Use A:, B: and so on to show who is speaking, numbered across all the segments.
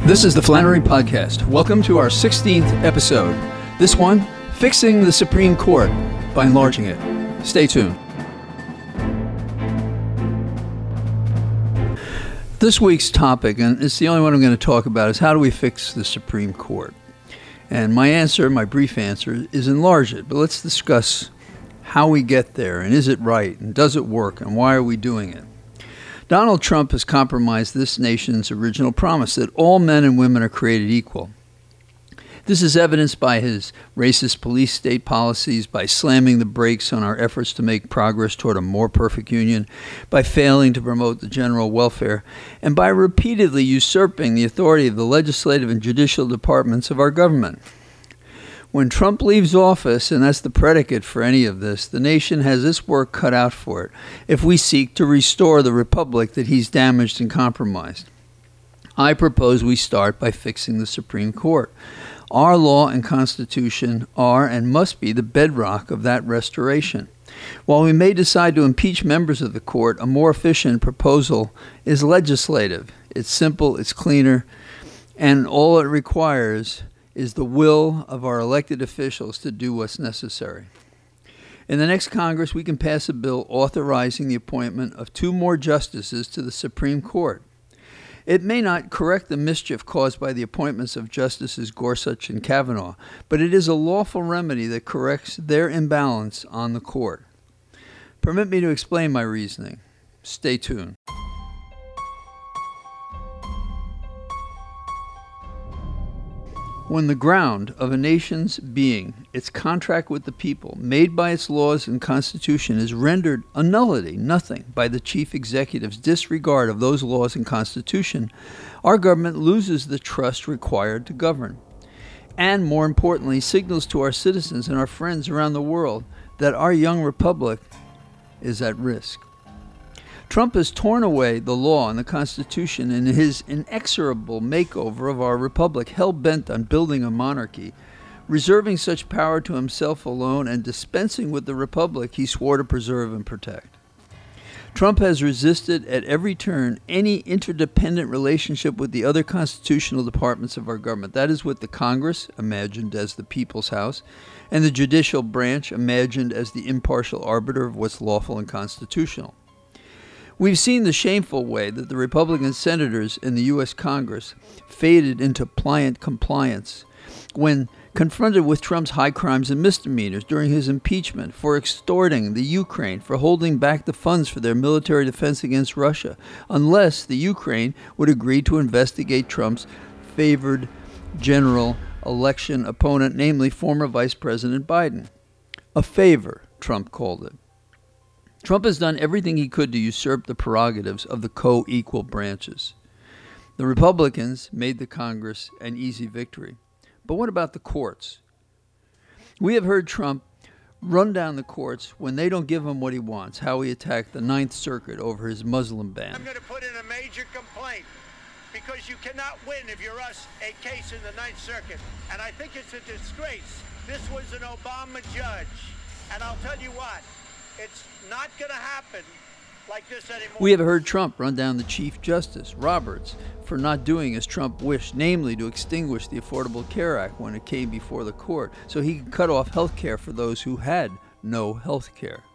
A: This is the Flannery Podcast. Welcome to our 16th episode. This one, Fixing the Supreme Court by Enlarging It. Stay tuned. This week's topic, and it's the only one I'm going to talk about, is how do we fix the Supreme Court? And my brief answer, is enlarge it. But let's discuss how we get there, and is it right, and does it work, and why are we doing it? Donald Trump has compromised this nation's original promise that all men and women are created equal. This is evidenced by his racist police state policies, by slamming the brakes on our efforts to make progress toward a more perfect union, by failing to promote the general welfare, and by repeatedly usurping the authority of the legislative and judicial departments of our government. When Trump leaves office, and that's the predicate for any of this, the nation has its work cut out for it if we seek to restore the republic that he's damaged and compromised. I propose we start by fixing the Supreme Court. Our law and Constitution are and must be the bedrock of that restoration. While we may decide to impeach members of the court, a more efficient proposal is legislative. It's simple, it's cleaner, and all it requires is the will of our elected officials to do what's necessary. In the next Congress, we can pass a bill authorizing the appointment of 2 more justices to the Supreme Court. It may not correct the mischief caused by the appointments of Justices Gorsuch and Kavanaugh, but it is a lawful remedy that corrects their imbalance on the court. Permit me to explain my reasoning. Stay tuned. When the ground of a nation's being, its contract with the people, made by its laws and constitution, is rendered a nullity, nothing, by the chief executive's disregard of those laws and constitution, our government loses the trust required to govern, and, more importantly, signals to our citizens and our friends around the world that our young republic is at risk. Trump has torn away the law and the Constitution in his inexorable makeover of our republic, hell-bent on building a monarchy, reserving such power to himself alone and dispensing with the republic he swore to preserve and protect. Trump has resisted at every turn any interdependent relationship with the other constitutional departments of our government. That is with the Congress, imagined as the people's house, and the judicial branch, imagined as the impartial arbiter of what's lawful and constitutional. We've seen the shameful way that the Republican senators in the U.S. Congress faded into pliant compliance when confronted with Trump's high crimes and misdemeanors during his impeachment for extorting the Ukraine, for holding back the funds for their military defense against Russia, unless the Ukraine would agree to investigate Trump's favored general election opponent, namely former Vice President Biden. A favor, Trump called it. Trump has done everything he could to usurp the prerogatives of the co-equal branches. The Republicans made the Congress an easy victory. But what about the courts? We have heard Trump run down the courts when they don't give him what he wants, how he attacked the Ninth Circuit over his Muslim ban.
B: I'm going to put in a major complaint because you cannot win if you're us a case in the Ninth Circuit. And I think it's a disgrace. This was an Obama judge. And I'll tell you what. It's not going to happen like this anymore.
A: We have heard Trump run down the Chief Justice, Roberts, for not doing as Trump wished, namely to extinguish the Affordable Care Act when it came before the court, so he could cut off health care for those who had no health care.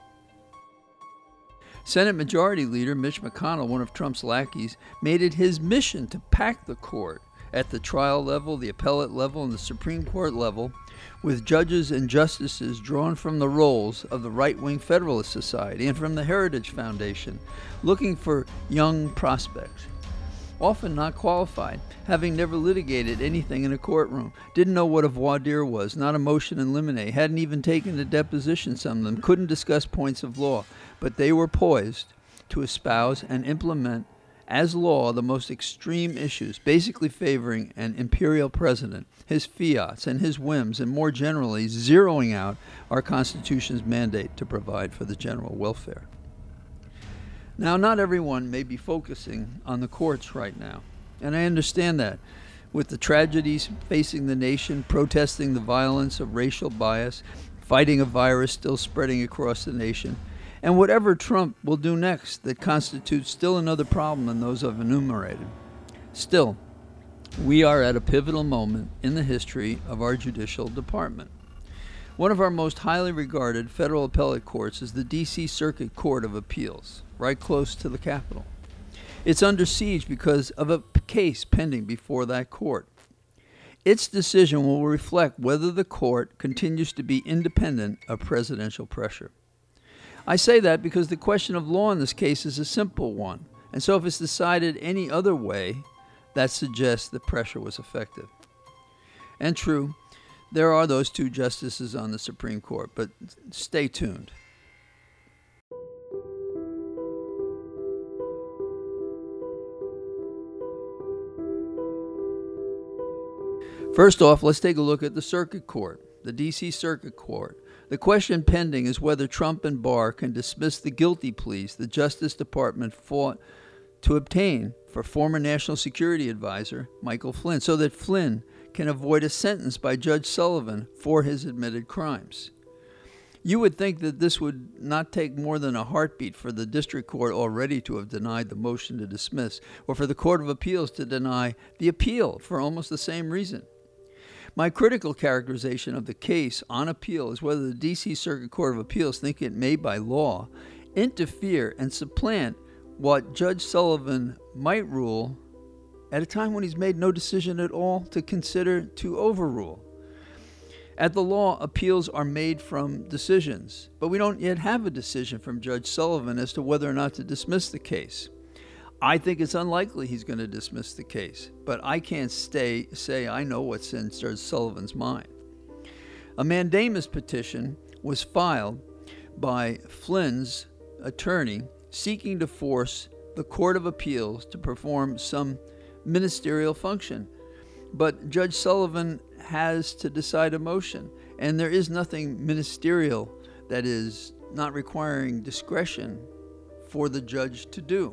A: Senate Majority Leader Mitch McConnell, one of Trump's lackeys, made it his mission to pack the court at the trial level, the appellate level, and the Supreme Court level with judges and justices drawn from the rolls of the right-wing Federalist Society and from the Heritage Foundation, looking for young prospects, often not qualified, having never litigated anything in a courtroom, didn't know what a voir dire was, not a motion in limine, hadn't even taken a deposition, some of them, couldn't discuss points of law, but they were poised to espouse and implement as law the most extreme issues, basically favoring an imperial president, his fiats and his whims, and more generally zeroing out our Constitution's mandate to provide for the general welfare. Now, not everyone may be focusing on the courts right now, and I understand that. With the tragedies facing the nation, protesting the violence of racial bias, fighting a virus still spreading across the nation, and whatever Trump will do next that constitutes still another problem than those I've enumerated. Still, We are at a pivotal moment in the history of our judicial department. One of our most highly regarded federal appellate courts is the D.C. Circuit Court of Appeals, right close to the Capitol. It's under siege because of a case pending before that court. Its decision will reflect whether the court continues to be independent of presidential pressure. I say that because the question of law in this case is a simple one, and so if it's decided any other way, that suggests the pressure was effective. And true, there are those two justices on the Supreme Court, but stay tuned. First off, let's take a look at the Circuit Court, the D.C. Circuit Court. The question pending is whether Trump and Barr can dismiss the guilty pleas the Justice Department fought to obtain for former National Security Advisor Michael Flynn, so that Flynn can avoid a sentence by Judge Sullivan for his admitted crimes. You would think that this would not take more than a heartbeat for the district court already to have denied the motion to dismiss, or for the Court of Appeals to deny the appeal for almost the same reason. My critical characterization of the case on appeal is whether the D.C. Circuit Court of Appeals think it may, by law, interfere and supplant what Judge Sullivan might rule at a time when he's made no decision at all to consider to overrule. At the law, appeals are made from decisions, but we don't yet have a decision from Judge Sullivan as to whether or not to dismiss the case. I think it's unlikely he's going to dismiss the case, but I can't say I know what's in Judge Sullivan's mind. A mandamus petition was filed by Flynn's attorney seeking to force the Court of Appeals to perform some ministerial function. But Judge Sullivan has to decide a motion, and there is nothing ministerial, that is, not requiring discretion, for the judge to do.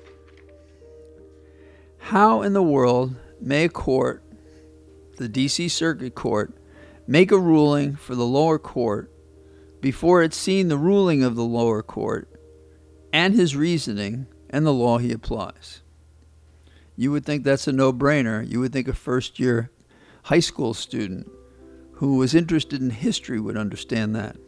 A: How in the world may a court, the D.C. Circuit Court, make a ruling for the lower court before it's seen the ruling of the lower court and his reasoning and the law he applies? You would think that's a no-brainer. You would think a first-year high school student who was interested in history would understand that.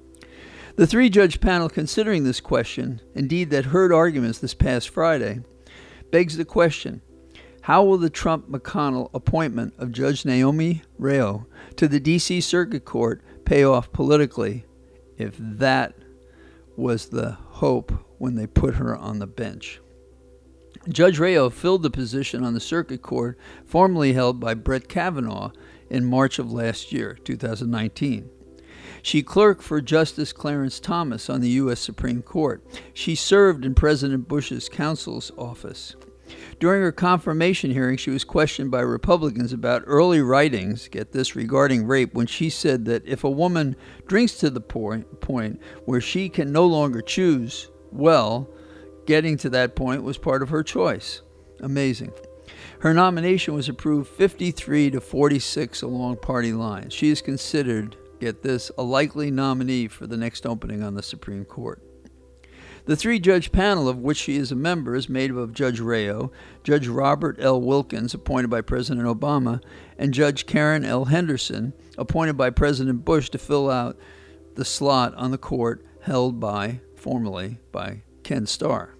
A: The three-judge panel considering this question, indeed that heard arguments this past Friday, begs the question, how will the Trump-McConnell appointment of Judge Naomi Rao to the D.C. Circuit Court pay off politically, if that was the hope when they put her on the bench? Judge Rao filled the position on the Circuit Court formerly held by Brett Kavanaugh in March of last year, 2019. She clerked for Justice Clarence Thomas on the U.S. Supreme Court. She served in President Bush's counsel's office. During her confirmation hearing, she was questioned by Republicans about early writings, get this, regarding rape, when she said that if a woman drinks to the point where she can no longer choose, well, getting to that point was part of her choice. Amazing. Her nomination was approved 53 to 46 along party lines. She is considered, get this, a likely nominee for the next opening on the Supreme Court. The three-judge panel of which she is a member is made up of Judge Rao, Judge Robert L. Wilkins, appointed by President Obama, and Judge Karen L. Henderson, appointed by President Bush to fill out the slot on the court held formerly by Ken Starr.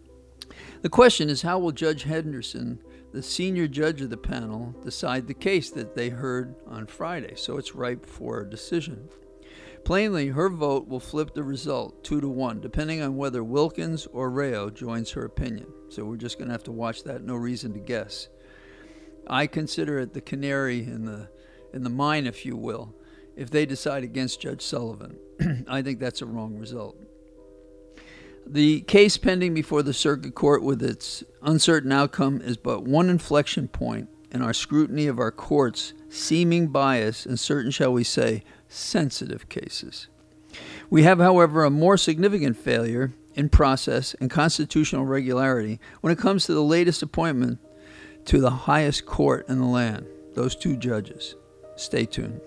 A: The question is, how will Judge Henderson, the senior judge of the panel, decide the case that they heard on Friday? So it's ripe for a decision. Plainly, her vote will flip the result 2-1, depending on whether Wilkins or Rao joins her opinion. So we're just going to have to watch that. No reason to guess. I consider it the canary in the mine, if you will, if they decide against Judge Sullivan. I think that's a wrong result. The case pending before the Circuit Court with its uncertain outcome is but one inflection point in our scrutiny of our court's seeming bias in certain, shall we say, sensitive cases. We have, however, a more significant failure in process and constitutional regularity when it comes to the latest appointment to the highest court in the land, those two judges. Stay tuned.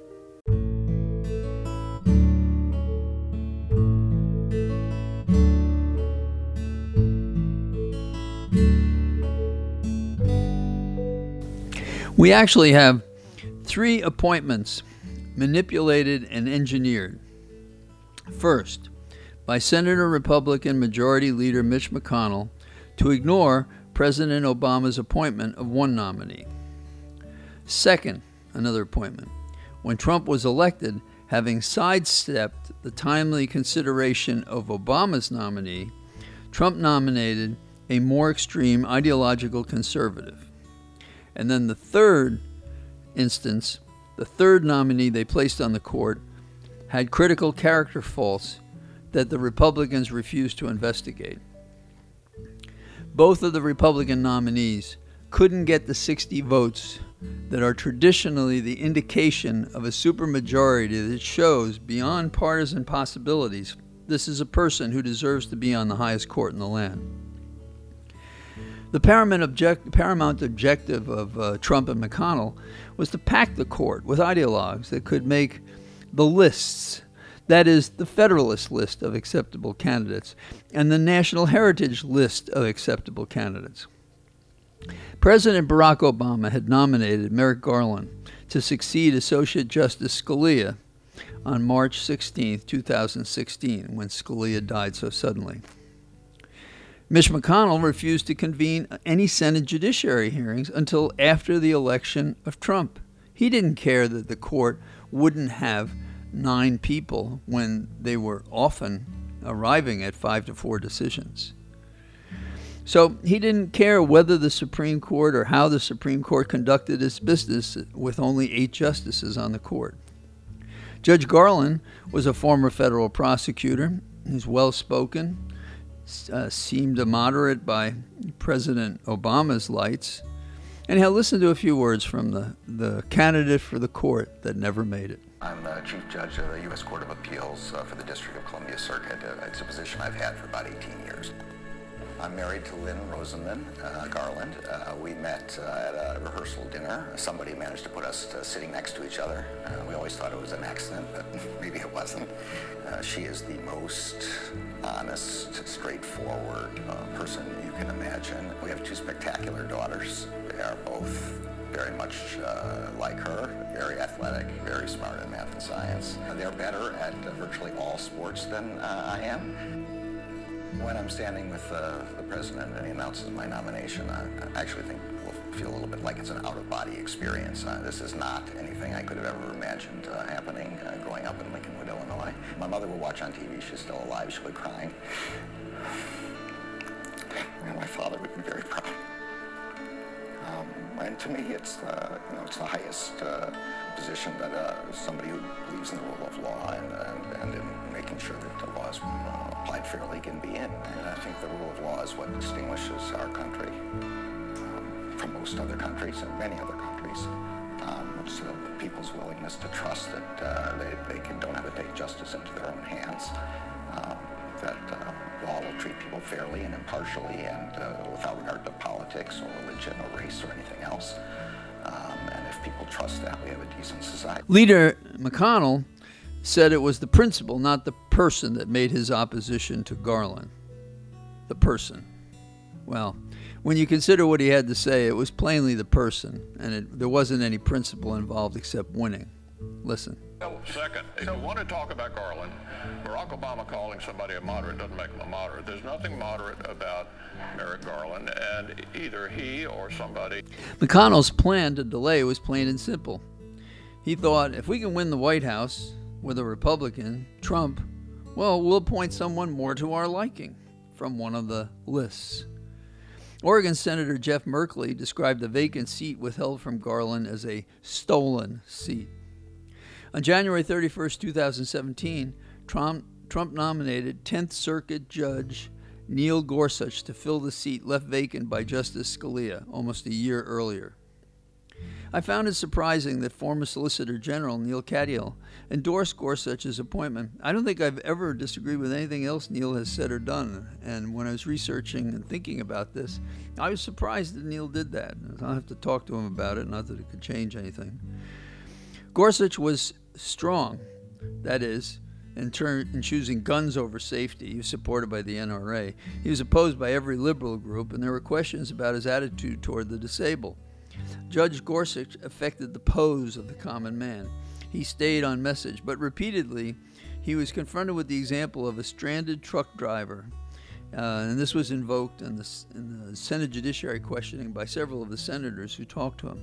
A: We actually have 3 appointments manipulated and engineered. First, by Senator Republican Majority Leader Mitch McConnell to ignore President Obama's appointment of one nominee. Second, another appointment. When Trump was elected, having sidestepped the timely consideration of Obama's nominee, Trump nominated a more extreme ideological conservative. And then the third instance, the third nominee they placed on the court had critical character faults that the Republicans refused to investigate. Both of the Republican nominees couldn't get the 60 votes that are traditionally the indication of a supermajority that shows, beyond partisan possibilities, this is a person who deserves to be on the highest court in the land. The paramount objective of Trump and McConnell was to pack the court with ideologues that could make the lists, that is, the Federalist list of acceptable candidates and the National Heritage list of acceptable candidates. President Barack Obama had nominated Merrick Garland to succeed Associate Justice Scalia on March 16, 2016, when Scalia died so suddenly. Mitch McConnell refused to convene any Senate judiciary hearings until after the election of Trump. He didn't care that the court wouldn't have 9 people when they were often arriving at 5-4 decisions. So he didn't care whether the Supreme Court or how the Supreme Court conducted its business with only 8 justices on the court. Judge Garland was a former federal prosecutor. He's well-spoken, seemed a moderate by President Obama's lights. Anyhow, listen to a few words from the candidate for the court that never made it.
C: I'm the Chief Judge of the U.S. Court of Appeals for the District of Columbia Circuit. It's a position I've had for about 18 years. I'm married to Lynn Rosenman Garland. We met at a rehearsal dinner. Somebody managed to put us sitting next to each other. We always thought it was an accident, but maybe it wasn't. She is the most honest, straightforward person you can imagine. We have 2 spectacular daughters. They are both very much like her, very athletic, very smart in math and science. They're better at virtually all sports than I am. When I'm standing with the president and he announces my nomination, I actually think we'll feel a little bit like it's an out-of-body experience. This is not anything I could have ever imagined happening growing up in Lincolnwood, Illinois. My mother would watch on TV. She's still alive. She'll be crying. And my father would be very proud. And to me, it's it's the highest position that somebody who believes in the rule of law and in making sure that the law is applied fairly can be in. And I think the rule of law is what distinguishes our country from most other countries and many other countries. It's the people's willingness to trust that they don't have to take justice into their own hands. That law will treat people fairly and impartially and without regard to politics or religion or race or anything else. And if people trust that, we have a decent society.
A: Leader McConnell said it was the principle, not the person, that made his opposition to Garland. The person. Well, when you consider what he had to say, it was plainly the person, and there wasn't any principle involved except winning. Listen.
D: Second, if you want to talk about Garland, Barack Obama calling somebody a moderate doesn't make him a moderate. There's nothing moderate about Merrick Garland, and either he or somebody.
A: McConnell's plan to delay was plain and simple. He thought, if we can win the White House with a Republican, Trump, well, we'll appoint someone more to our liking from one of the lists. Oregon Senator Jeff Merkley described the vacant seat withheld from Garland as a stolen seat. On January 31, 2017, Trump nominated 10th Circuit Judge Neil Gorsuch to fill the seat left vacant by Justice Scalia almost a year earlier. I found it surprising that former Solicitor General Neil Katyal endorsed Gorsuch's appointment. I don't think I've ever disagreed with anything else Neil has said or done, and when I was researching and thinking about this, I was surprised that Neil did that. I'll have to talk to him about it, not that it could change anything. Gorsuch was strong, that is, in choosing guns over safety. He was supported by the NRA. He was opposed by every liberal group, and there were questions about his attitude toward the disabled. Judge Gorsuch affected the pose of the common man. He stayed on message, but repeatedly he was confronted with the example of a stranded truck driver, and this was invoked in the Senate Judiciary questioning by several of the senators who talked to him.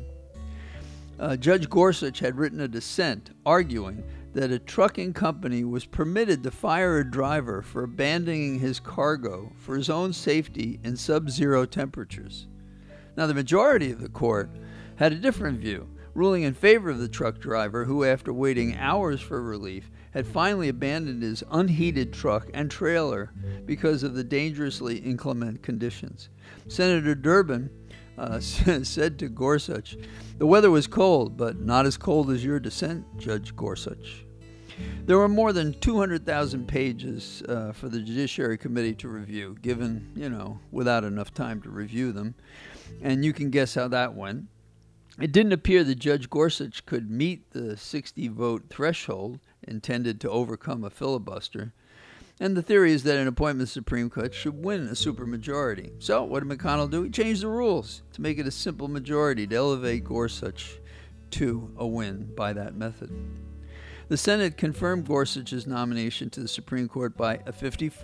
A: Judge Gorsuch had written a dissent arguing that a trucking company was permitted to fire a driver for abandoning his cargo for his own safety in sub-zero temperatures. Now, the majority of the court had a different view, ruling in favor of the truck driver who, after waiting hours for relief, had finally abandoned his unheated truck and trailer because of the dangerously inclement conditions. Senator Durbin said to Gorsuch, "The weather was cold, but not as cold as your dissent, Judge Gorsuch." There were more than 200,000 pages for the Judiciary Committee to review, given, without enough time to review them. And you can guess how that went. It didn't appear that Judge Gorsuch could meet the 60-vote threshold intended to overcome a filibuster. And the theory is that an appointment to the Supreme Court should win a supermajority. So what did McConnell do? He changed the rules to make it a simple majority to elevate Gorsuch to a win by that method. The Senate confirmed Gorsuch's nomination to the Supreme Court by a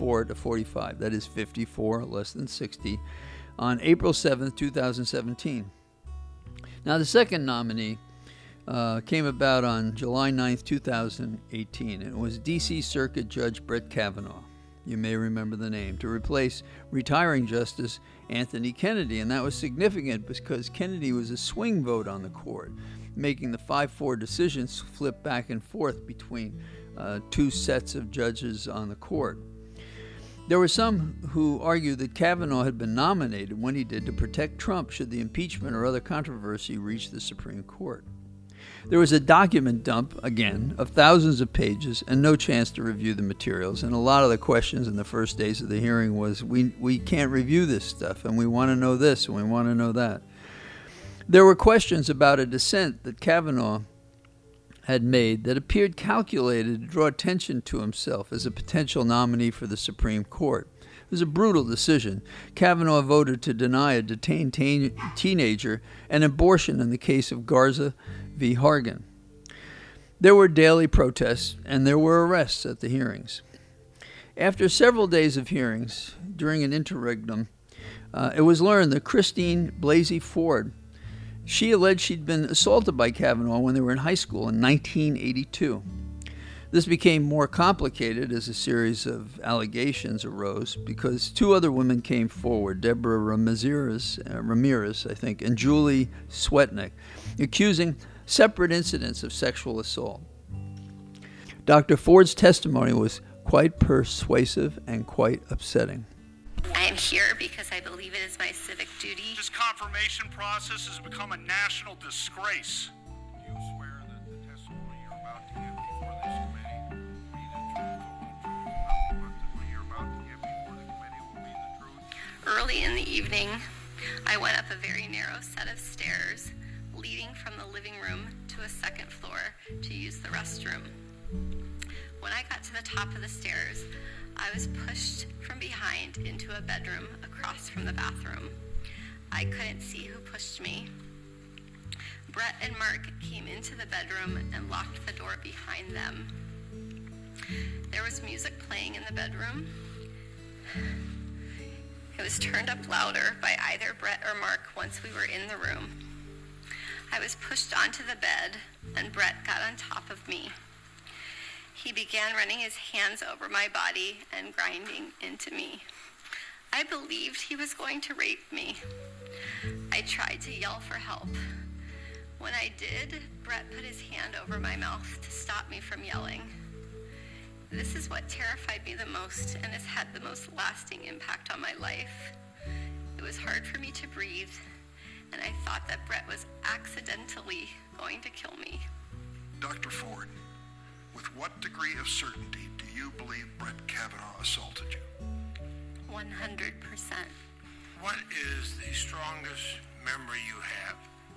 A: 54-45, that is 54, less than 60, on April 7, 2017. Now, the second nominee came about on July 9, 2018. It was D.C. Circuit Judge Brett Kavanaugh, you may remember the name, to replace retiring Justice Anthony Kennedy. And that was significant because Kennedy was a swing vote on the court, making the 5-4 decisions flip back and forth between two sets of judges on the court. There were some who argued that Kavanaugh had been nominated when he did to protect Trump should the impeachment or other controversy reach the Supreme Court. There was a document dump, again, of thousands of pages and no chance to review the materials. And a lot of the questions in the first days of the hearing was, we can't review this stuff, and we want to know this, and we want to know that. There were questions about a dissent that Kavanaugh had made that appeared calculated to draw attention to himself as a potential nominee for the Supreme Court. It was a brutal decision. Kavanaugh voted to deny a detained teenager an abortion in the case of Garza v. Hargan. There were daily protests, and there were arrests at the hearings. After several days of hearings, during an interregnum, it was learned that Christine Blasey Ford, she alleged she'd been assaulted by Kavanaugh when they were in high school in 1982. This became more complicated as a series of allegations arose because two other women came forward, Deborah Ramirez, and Julie Swetnick, accusing separate incidents of sexual assault. Dr. Ford's testimony was quite persuasive and quite upsetting.
E: I am here because I believe it is my civic duty.
F: This confirmation process has become a national disgrace.
G: Do you swear that the testimony you're about to give before this committee will be the truth, the whole truth, nothing but what you're about to give before the committee will be the truth?
E: Early in the evening, I went up a very narrow set of stairs leading from the living room to a second floor to use the restroom. When I got to the top of the stairs, I was pushed from behind into a bedroom across from the bathroom. I couldn't see who pushed me. Brett and Mark came into the bedroom and locked the door behind them. There was music playing in the bedroom. It was turned up louder by either Brett or Mark once we were in the room. I was pushed onto the bed, and Brett got on top of me. He began running his hands over my body and grinding into me. I believed he was going to rape me. I tried to yell for help. When I did, Brett put his hand over my mouth to stop me from yelling. This is what terrified me the most and has had the most lasting impact on my life. It was hard for me to breathe, and I thought that Brett was accidentally going to kill me.
G: Dr. Ford, with what degree of certainty do you believe Brett Kavanaugh assaulted you?
E: 100%.
F: What is the strongest memory you have?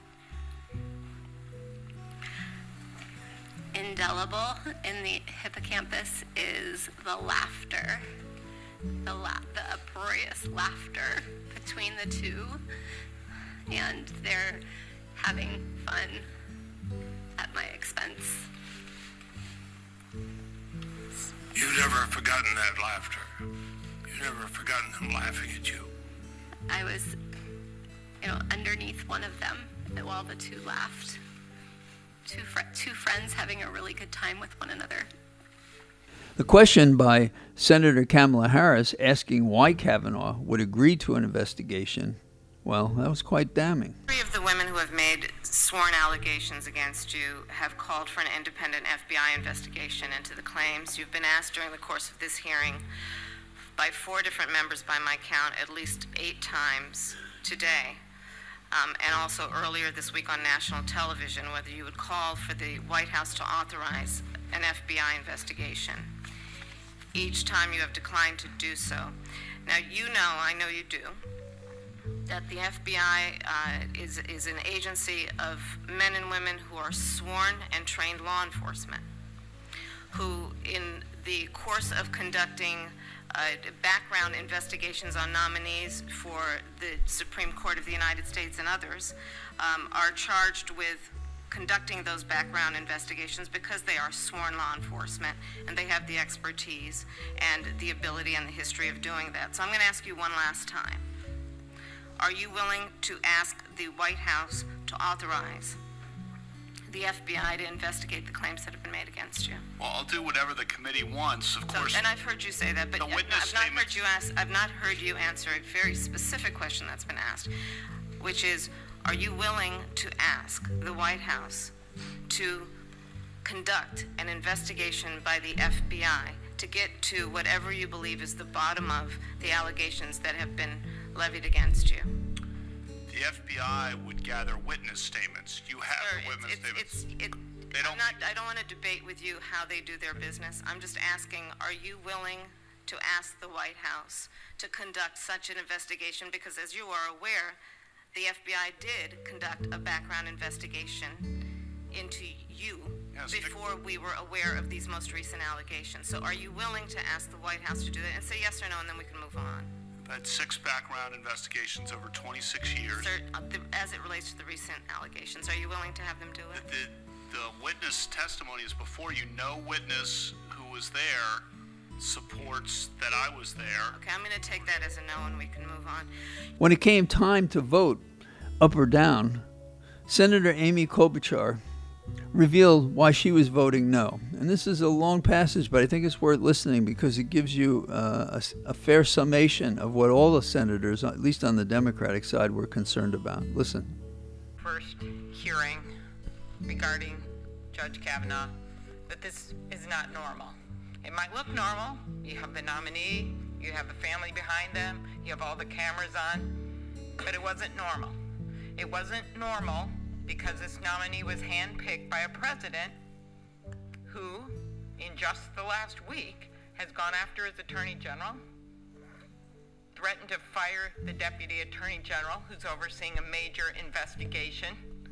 E: Indelible in the hippocampus is the laughter, the uproarious laughter between the two, and their having fun at my expense.
G: You've never forgotten that laughter. You've never forgotten them laughing at you.
E: I was, underneath one of them while the two laughed. Two friends having a really good time with one another.
A: The question by Senator Kamala Harris asking why Kavanaugh would agree to an investigation, well, that was quite damning.
H: 3 of the women who have made sworn allegations against you have called for an independent FBI investigation into the claims. You've been asked during the course of this hearing by 4 different members by my count at least 8 times today, and also earlier this week on national television, whether you would call for the White House to authorize an FBI investigation. Each time you have declined to do so. Now, I know you do, that the FBI is an agency of men and women who are sworn and trained law enforcement, who in the course of conducting background investigations on nominees for the Supreme Court of the United States and others are charged with conducting those background investigations because they are sworn law enforcement and they have the expertise and the ability and the history of doing that. So I'm going to ask you one last time. Are you willing to ask the White House to authorize the FBI to investigate the claims that have been made against you?
F: Well, I'll do whatever the committee wants, of course.
H: And I've heard you say that, but I've not heard you answer a very specific question that's been asked, which is, are you willing to ask the White House to conduct an investigation by the FBI to get to whatever you believe is the bottom of the allegations that have been levied against you?
F: The FBI would gather witness statements. You have the witness statements.
H: I don't want to debate with you how they do their business. I'm just asking, are you willing to ask the White House to conduct such an investigation? Because as you are aware, the FBI did conduct a background investigation into you before we were aware of these most recent allegations. So are you willing to ask the White House to do that? And say yes or no, and then we can move on.
F: I've had 6 background investigations over 26 years.
H: Sir, as it relates to the recent allegations, are you willing to have them do it?
F: The witness testimony is before you. No witness who was there supports that I was there.
H: Okay, I'm going to take that as a no, and we can move on.
A: When it came time to vote up or down, Senator Amy Klobuchar revealed why she was voting no. And this is a long passage, but I think it's worth listening because it gives you a fair summation of what all the senators, at least on the Democratic side, were concerned about. Listen.
I: First hearing regarding Judge Kavanaugh, that this is not normal. It might look normal. You have the nominee, you have the family behind them, you have all the cameras on, but it wasn't normal. It wasn't normal because this nominee was handpicked by a president who, in just the last week, has gone after his attorney general, threatened to fire the deputy attorney general who's overseeing a major investigation,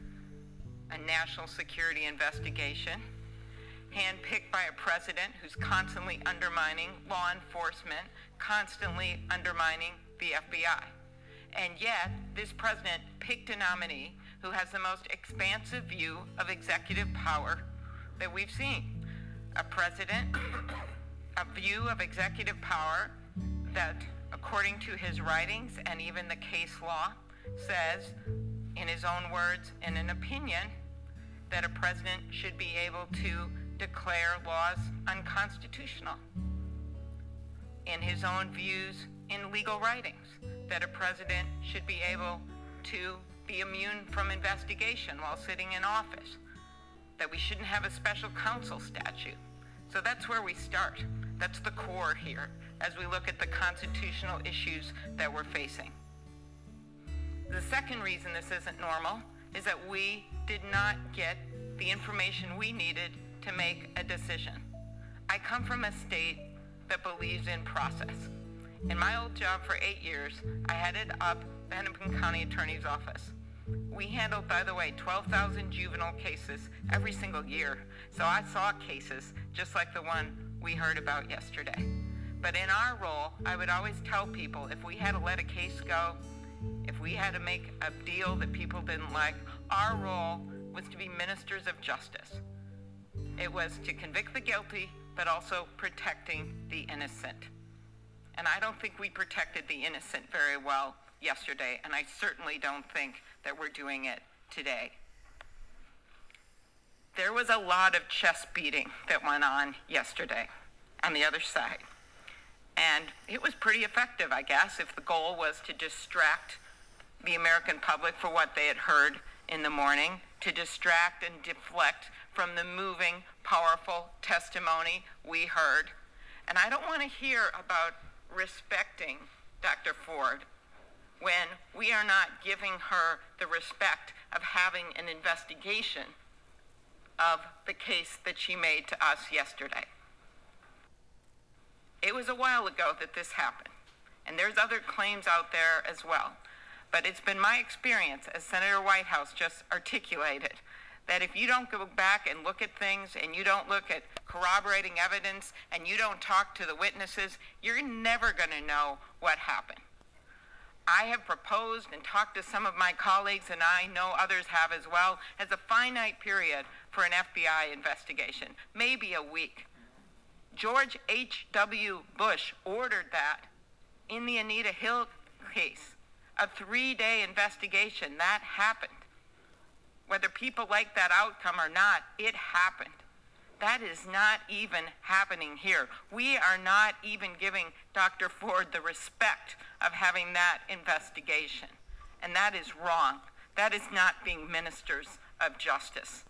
I: a national security investigation, handpicked by a president who's constantly undermining law enforcement, constantly undermining the FBI. And yet, this president picked a nominee who has the most expansive view of executive power that we've seen. A president, a view of executive power that, according to his writings and even the case law, says, in his own words, in an opinion, that a president should be able to declare laws unconstitutional. In his own views in legal writings, that a president should be able to be immune from investigation while sitting in office, that we shouldn't have a special counsel statute. So that's where we start. That's the core here as we look at the constitutional issues that we're facing. The second reason this isn't normal is that we did not get the information we needed to make a decision. I come from a state that believes in process. In my old job for 8 years, I headed up the Hennepin County Attorney's Office. We handled, by the way, 12,000 juvenile cases every single year. So I saw cases just like the one we heard about yesterday. But in our role, I would always tell people if we had to let a case go, if we had to make a deal that people didn't like, our role was to be ministers of justice. It was to convict the guilty, but also protecting the innocent. And I don't think we protected the innocent very well yesterday, and I certainly don't think that we're doing it today. There was a lot of chest beating that went on yesterday on the other side. And it was pretty effective, I guess, if the goal was to distract the American public for what they had heard in the morning, to distract and deflect from the moving, powerful testimony we heard. And I don't want to hear about respecting Dr. Ford when we are not giving her the respect of having an investigation of the case that she made to us yesterday. It was a while ago that this happened, and there's other claims out there as well. But it's been my experience, as Senator Whitehouse just articulated, that if you don't go back and look at things and you don't look at corroborating evidence and you don't talk to the witnesses, you're never going to know what happened. I have proposed and talked to some of my colleagues, and I know others have as well, as a finite period for an FBI investigation, maybe a week. George H.W. Bush ordered that in the Anita Hill case, a 3-day investigation. That happened. Whether people like that outcome or not, it happened. That is not even happening here. We are not even giving Dr. Ford the respect of having that investigation. And that is wrong. That is not being ministers of justice.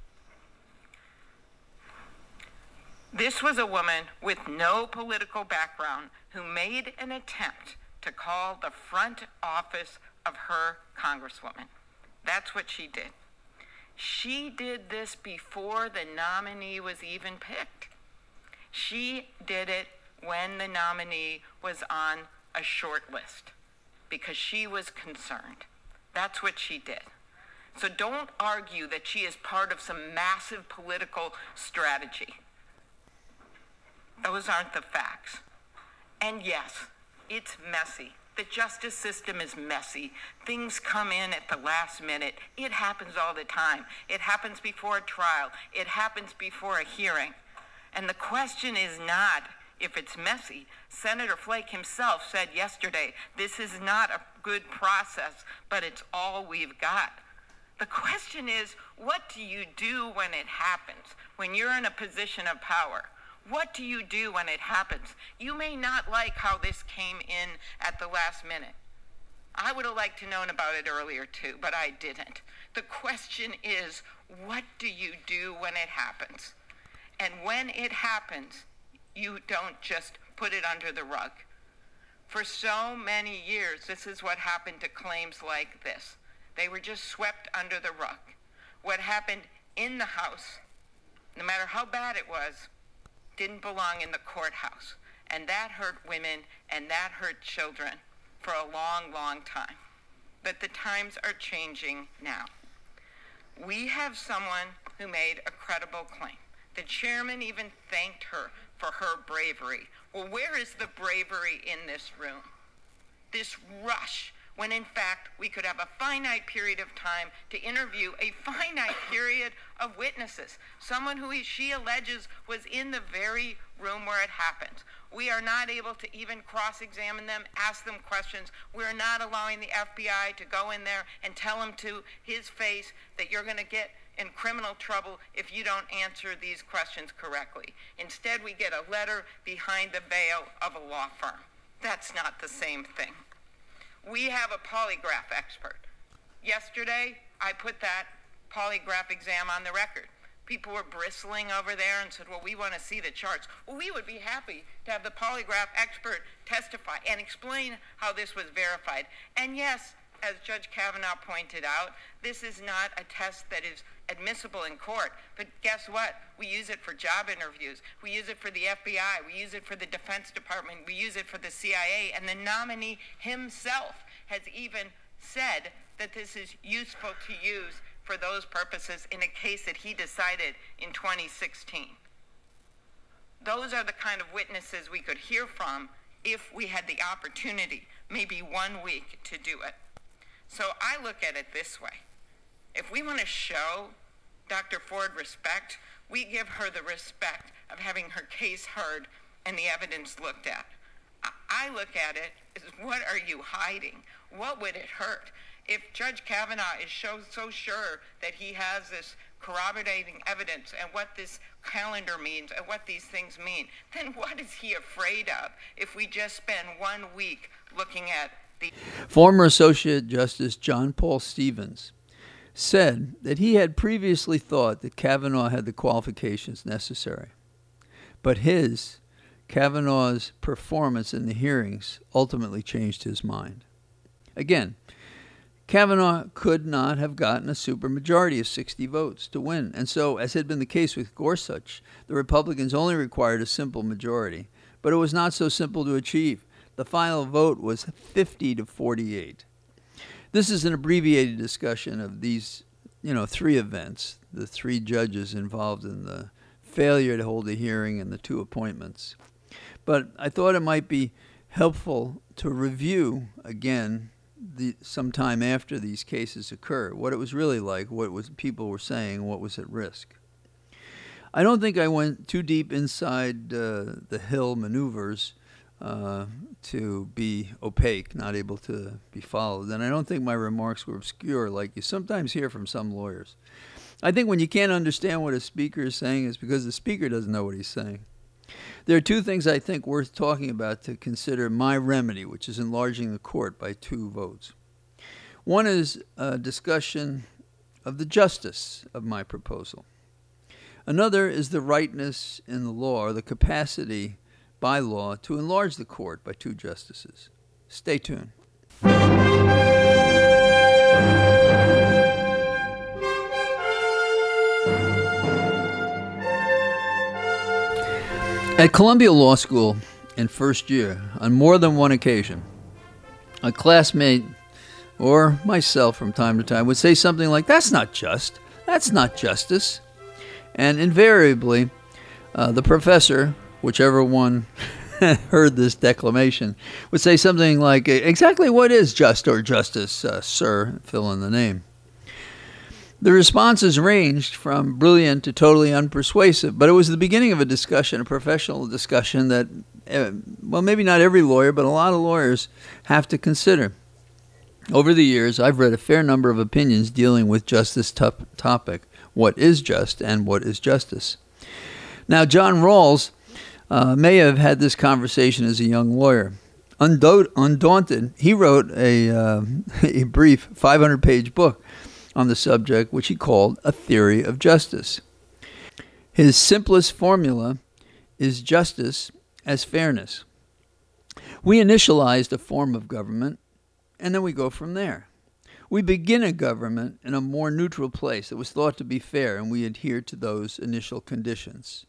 I: This was a woman with no political background who made an attempt to call the front office of her congresswoman. That's what she did. She did this before the nominee was even picked. She did it when the nominee was on a short list because she was concerned. That's what she did. So don't argue that she is part of some massive political strategy. Those aren't the facts. And yes, it's messy. The justice system is messy. Things come in at the last minute. It happens all the time. It happens before a trial. It happens before a hearing. And the question is not if it's messy. Senator Flake himself said yesterday, this is not a good process, but it's all we've got. The question is, what do you do when it happens, when you're in a position of power? What do you do when it happens? You may not like how this came in at the last minute. I would have liked to known about it earlier too, but I didn't. The question is, what do you do when it happens? And when it happens, you don't just put it under the rug. For so many years, this is what happened to claims like this. They were just swept under the rug. What happened in the House, no matter how bad it was, didn't belong in the courthouse. And that hurt women and that hurt children for a long, long time. But the times are changing now. We have someone who made a credible claim. The chairman even thanked her for her bravery. Well, where is the bravery in this room? This rush, when in fact we could have a finite period of time to interview a finite period of witnesses. Someone who she alleges was in the very room where it happened. We are not able to even cross-examine them, ask them questions. We're not allowing the FBI to go in there and tell him to his face that you're going to get in criminal trouble if you don't answer these questions correctly. Instead, we get a letter behind the veil of a law firm. That's not the same thing. We have a polygraph expert. Yesterday, I put that polygraph exam on the record. People were bristling over there and said, well, we want to see the charts. Well, we would be happy to have the polygraph expert testify and explain how this was verified. And yes, as Judge Kavanaugh pointed out, this is not a test that is admissible in court. But guess what? We use it for job interviews. We use it for the FBI. We use it for the Defense Department. We use it for the CIA. And the nominee himself has even said that this is useful to use for those purposes in a case that he decided in 2016. Those are the kind of witnesses we could hear from if we had the opportunity, maybe 1 week to do it. So I look at it this way. If we want to show Dr. Ford respect, we give her the respect of having her case heard and the evidence looked at. I look at it as, what are you hiding? What would it hurt? If Judge Kavanaugh is so sure that he has this corroborating evidence and what this calendar means and what these things mean, then what is he afraid of if we just spend 1 week looking at the...
A: Former Associate Justice John Paul Stevens said that he had previously thought that Kavanaugh had the qualifications necessary, but Kavanaugh's performance in the hearings ultimately changed his mind. Again, Kavanaugh could not have gotten a supermajority of 60 votes to win, and so, as had been the case with Gorsuch, the Republicans only required a simple majority, but it was not so simple to achieve. The final vote was 50-48. This is an abbreviated discussion of these, three events, the three judges involved in the failure to hold a hearing and the two appointments. But I thought it might be helpful to review again sometime after these cases occurred, what it was really like, people were saying, what was at risk. I don't think I went too deep inside the Hill maneuvers to be opaque, not able to be followed, and I don't think my remarks were obscure like you sometimes hear from some lawyers. I think when you can't understand what a speaker is saying, it's because the speaker doesn't know what he's saying. There are two things I think worth talking about to consider my remedy, which is enlarging the court by 2 votes. One is a discussion of the justice of my proposal. Another is the rightness in the law, or the capacity by law, to enlarge the court by 2 justices. Stay tuned. At Columbia Law School in first year, on more than one occasion, a classmate or myself from time to time would say something like, "That's not just. That's not justice." And invariably, the professor, whichever one heard this declamation, would say something like, "Exactly what is just or justice, sir?" Fill in the name. The responses ranged from brilliant to totally unpersuasive, but it was the beginning of a discussion, a professional discussion that, maybe not every lawyer, but a lot of lawyers have to consider. Over the years, I've read a fair number of opinions dealing with just this topic, what is just and what is justice. Now, John Rawls may have had this conversation as a young lawyer. Undaunted, he wrote a brief 500-page book on the subject, which he called A Theory of Justice. His simplest formula is justice as fairness. We initialized a form of government, and then we go from there. We begin a government in a more neutral place that was thought to be fair, and we adhere to those initial conditions.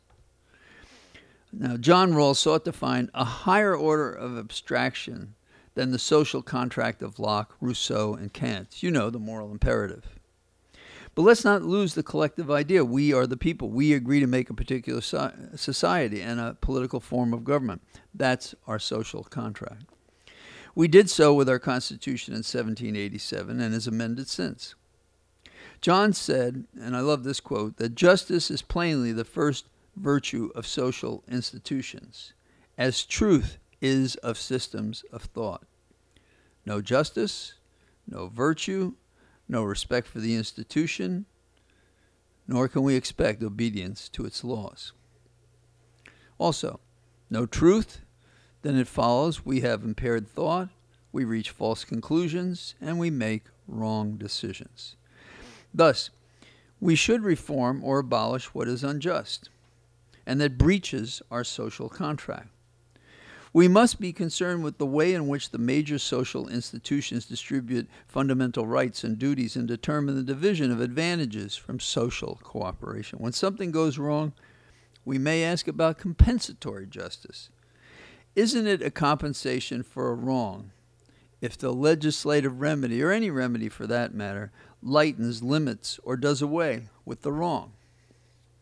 A: Now, John Rawls sought to find a higher order of abstraction than the social contract of Locke, Rousseau, and Kant. The moral imperative. But let's not lose the collective idea. We are the people. We agree to make a particular society and a political form of government. That's our social contract. We did so with our Constitution in 1787 and has amended since. John said, and I love this quote, that justice is plainly the first virtue of social institutions, as truth is of systems of thought. No justice, no virtue, no respect for the institution, nor can we expect obedience to its laws. Also, no truth, then it follows we have impaired thought, we reach false conclusions, and we make wrong decisions. Thus, we should reform or abolish what is unjust, and that breaches our social contract. We must be concerned with the way in which the major social institutions distribute fundamental rights and duties and determine the division of advantages from social cooperation. When something goes wrong, we may ask about compensatory justice. Isn't it a compensation for a wrong if the legislative remedy, or any remedy for that matter, lightens, limits, or does away with the wrong?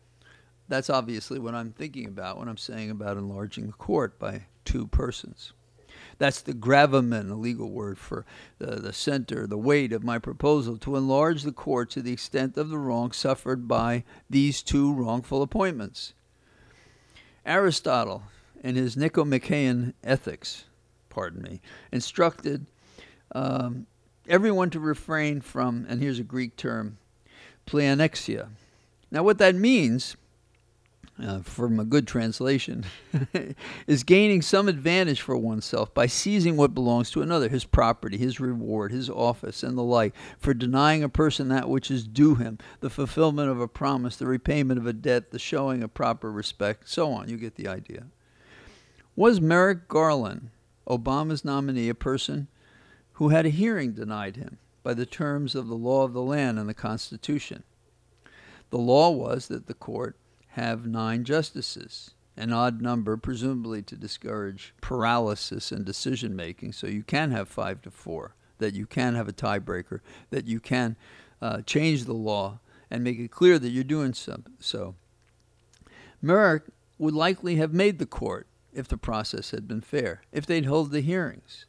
A: That's obviously what I'm thinking about when I'm saying about enlarging the court by 2 persons. That's the gravamen, a legal word for the center, the weight of my proposal to enlarge the court to the extent of the wrong suffered by these two wrongful appointments. Aristotle, in his Nicomachean Ethics, instructed everyone to refrain from, and here's a Greek term, pleonexia. Now what that means, from a good translation, is gaining some advantage for oneself by seizing what belongs to another, his property, his reward, his office, and the like, for denying a person that which is due him, the fulfillment of a promise, the repayment of a debt, the showing of proper respect, so on. You get the idea. Was Merrick Garland, Obama's nominee, a person who had a hearing denied him by the terms of the law of the land and the Constitution? The law was that the court have 9 justices, an odd number, presumably to discourage paralysis in decision-making, so you can have 5 to 4, that you can have a tiebreaker, that you can change the law and make it clear that you're doing so. Merrick would likely have made the court if the process had been fair, if they'd held the hearings.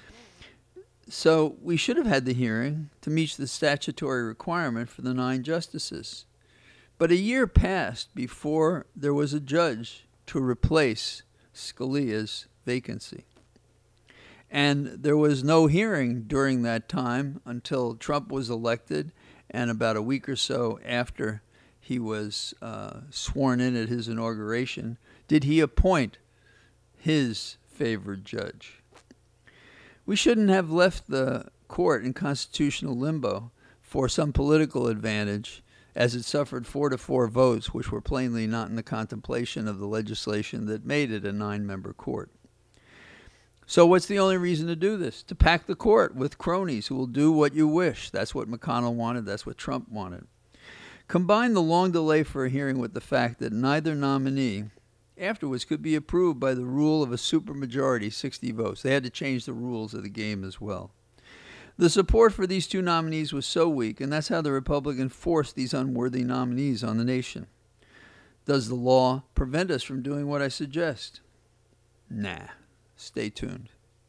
A: So we should have had the hearing to meet the statutory requirement for the 9 justices. But a year passed before there was a judge to replace Scalia's vacancy. And there was no hearing during that time until Trump was elected, and about a week or so after he was sworn in at his inauguration, did he appoint his favored judge. We shouldn't have left the court in constitutional limbo for some political advantage, as it suffered 4 to 4 votes, which were plainly not in the contemplation of the legislation that made it a 9-member court. So what's the only reason to do this? To pack the court with cronies who will do what you wish. That's what McConnell wanted. That's what Trump wanted. Combine the long delay for a hearing with the fact that neither nominee afterwards could be approved by the rule of a supermajority, 60 votes. They had to change the rules of the game as well. The support for these 2 nominees was so weak, and that's how the Republicans forced these unworthy nominees on the nation. Does the law prevent us from doing what I suggest? Nah. Stay tuned.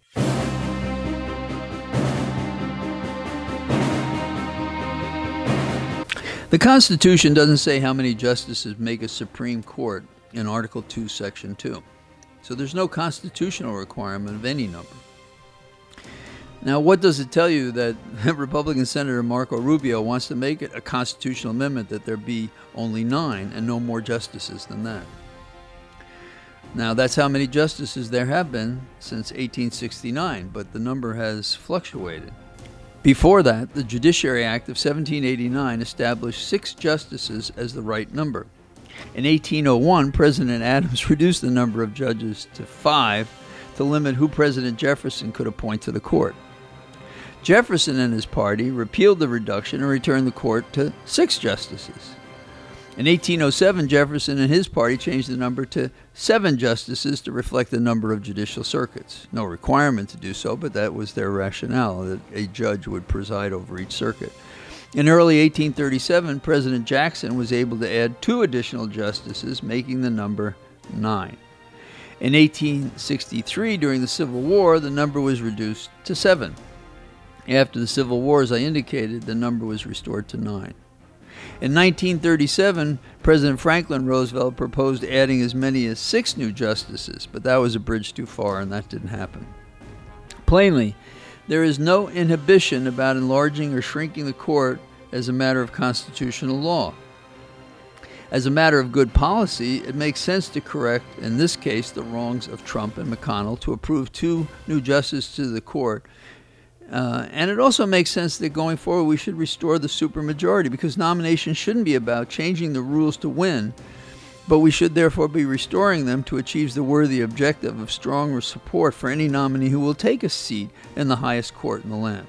A: The Constitution doesn't say how many justices make a Supreme Court in Article 2, Section 2. So there's no constitutional requirement of any number. Now, what does it tell you that Republican Senator Marco Rubio wants to make it a constitutional amendment that there be only 9 and no more justices than that? Now, that's how many justices there have been since 1869, but the number has fluctuated. Before that, the Judiciary Act of 1789 established 6 justices as the right number. In 1801, President Adams reduced the number of judges to 5 to limit who President Jefferson could appoint to the court. Jefferson and his party repealed the reduction and returned the court to 6 justices. In 1807, Jefferson and his party changed the number to 7 justices to reflect the number of judicial circuits. No requirement to do so, but that was their rationale, that a judge would preside over each circuit. In early 1837, President Jackson was able to add 2 additional justices, making the number 9. In 1863, during the Civil War, the number was reduced to 7. After the Civil War, as I indicated, the number was restored to 9. In 1937, President Franklin Roosevelt proposed adding as many as 6 new justices, but that was a bridge too far, and that didn't happen. Plainly, there is no inhibition about enlarging or shrinking the court as a matter of constitutional law. As a matter of good policy, it makes sense to correct, in this case, the wrongs of Trump and McConnell to approve 2 new justices to the court. And it also makes sense that going forward we should restore the supermajority, because nominations shouldn't be about changing the rules to win, but we should therefore be restoring them to achieve the worthy objective of strong support for any nominee who will take a seat in the highest court in the land.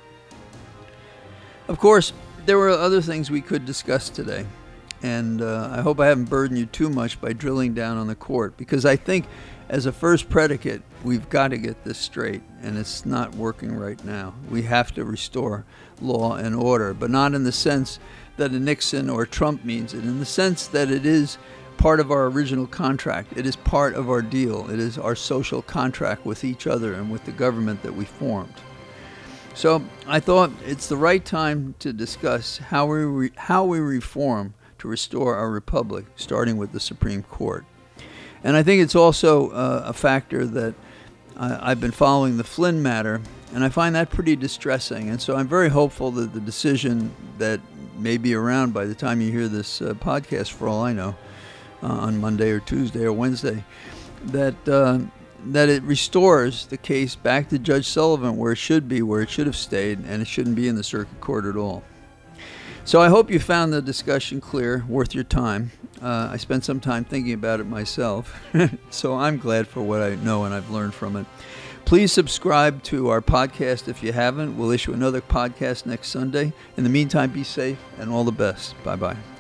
A: Of course, there were other things we could discuss today, and I hope I haven't burdened you too much by drilling down on the court, because I think as a first predicate, we've got to get this straight, and it's not working right now. We have to restore law and order, but not in the sense that a Nixon or Trump means it, in the sense that it is part of our original contract. It is part of our deal. It is our social contract with each other and with the government that we formed. So I thought it's the right time to discuss how we reform to restore our republic, starting with the Supreme Court. And I think it's also a factor that I've been following the Flynn matter, and I find that pretty distressing. And so I'm very hopeful that the decision that may be around by the time you hear this podcast, for all I know, on Monday or Tuesday or Wednesday, that it restores the case back to Judge Sullivan where it should be, where it should have stayed, and it shouldn't be in the circuit court at all. So I hope you found the discussion clear, worth your time. I spent some time thinking about it myself, so I'm glad for what I know and I've learned from it. Please subscribe to our podcast if you haven't. We'll issue another podcast next Sunday. In the meantime, be safe and all the best. Bye-bye.